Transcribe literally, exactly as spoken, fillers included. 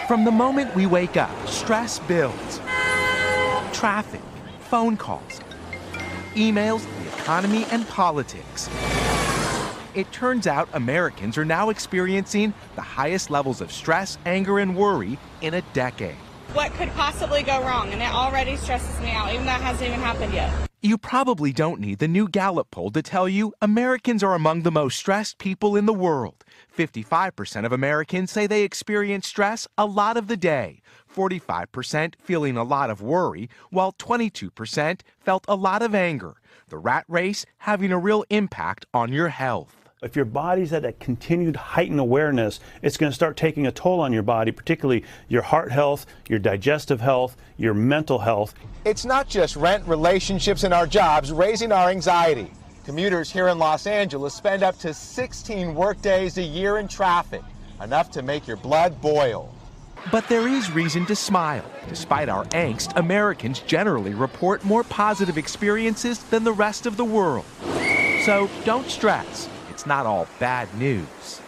From the moment we wake up, stress builds. Traffic, phone calls, emails, the economy, and politics. It turns out Americans are now experiencing the highest levels of stress, anger, and worry in a decade. What could possibly go wrong? And it already stresses me out, even though it hasn't even happened yet. You probably don't need the new Gallup poll to tell you Americans are among the most stressed people in the world. fifty-five percent of Americans say they experience stress a lot of the day, forty-five percent feeling a lot of worry, while twenty-two percent felt a lot of anger. The rat race having a real impact on your health. If your body's at a continued heightened awareness, it's going to start taking a toll on your body, particularly your heart health, your digestive health, your mental health. It's not just rent, relationships, and our jobs raising our anxiety. Commuters here in Los Angeles spend up to sixteen workdays a year in traffic, enough to make your blood boil. But there is reason to smile. Despite our angst, Americans generally report more positive experiences than the rest of the world. So don't stress. It's not all bad news.